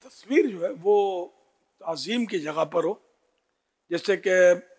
तस्वीर जो है वो ताज़ीम की जगह पर हो, जैसे कि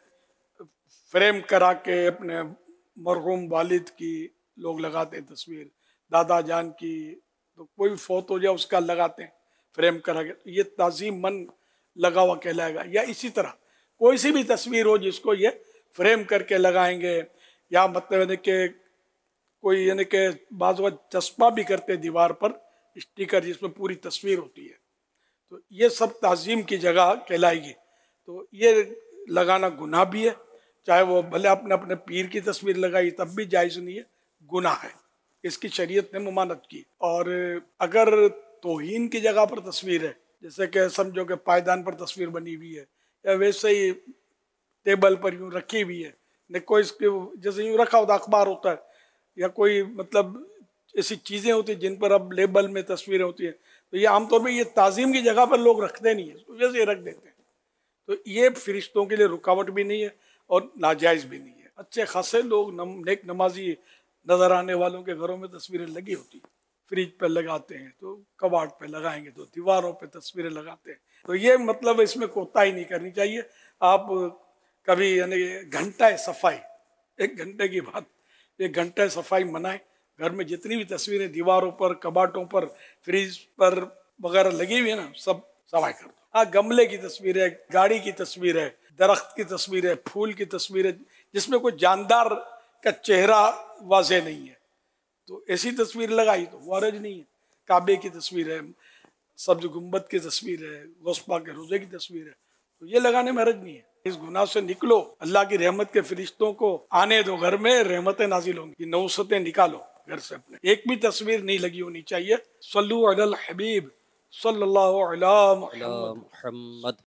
फ्रेम करा के अपने मरहूम वालिद की लोग लगाते हैं तस्वीर, दादा जान की, तो कोई भी फौत हो जाए उसका लगाते हैं फ्रेम करा के, तो ये ताज़ीम मन लगा हुआ कहलाएगा। या इसी तरह कोई सी भी तस्वीर हो जिसको ये फ्रेम करके लगाएंगे, या मतलब यानी कि कोई यानी कि बाज़ वक़्त चस्पा भी करते दीवार पर स्टिकर जिसमें पूरी तस्वीर होती है, तो ये सब ताज़ीम की जगह कहलाएगी। तो ये लगाना गुनाह भी है, चाहे वो भले आपने अपने पीर की तस्वीर लगाई तब भी जायज़ नहीं है, गुनाह है, इसकी शरीयत ने ममानत की। और अगर तौहीन की जगह पर तस्वीर है, जैसे कि समझो कि पायदान पर तस्वीर बनी हुई है या वैसे ही टेबल पर यूँ रखी हुई है, न कोई इसके जैसे यूँ रखा होता अखबार होता है या कोई मतलब ऐसी चीज़ें होती हैं जिन पर अब लेबल में तस्वीरें होती हैं, तो ये आमतौर पर ये ताज़ीम की जगह पर लोग रखते नहीं है, तो वजह से रख देते हैं। तो ये फरिश्तों के लिए रुकावट भी नहीं है और नाजायज़ भी नहीं है। अच्छे खासे लोग नेक नमाजी नज़र आने वालों के घरों में तस्वीरें लगी होती हैं, फ्रिज पर लगाते हैं तो कबाड़ पे लगाएंगे, तो दीवारों पे तस्वीरें लगाते हैं, तो ये मतलब इसमें कोताही नहीं करनी चाहिए। आप कभी यानी घंटा सफाई, 1 घंटे की बात, 1 घंटा सफाई मनाए, घर में जितनी भी तस्वीरें दीवारों पर, कबाटों पर, फ्रिज पर वगैरह लगी हुई है ना, सब सफाई कर दो। हाँ, गमले की तस्वीर है, गाड़ी की तस्वीर है, दरख्त की तस्वीर है, फूल की तस्वीर है जिसमें कोई जानदार का चेहरा वाज़ेह नहीं है, तो ऐसी तस्वीर लगाई तो वो हरज नहीं है। काबे की तस्वीर है, सब्ज गुम्बद की तस्वीर है, गौसपा के रोजे की तस्वीर है, तो ये लगाने में हरज नहीं है। इस गुनाह से निकलो, अल्लाह की रहमत के फरिश्तों को आने दो, घर में रहमतें नाजिल होंगी, नौसतें निकालो घर से अपने। एक भी तस्वीर नहीं लगी होनी चाहिए। सल्लु अलल हबीब सल्लल्लाहु अलैहि अला मुहम्मद। मुहम्मद।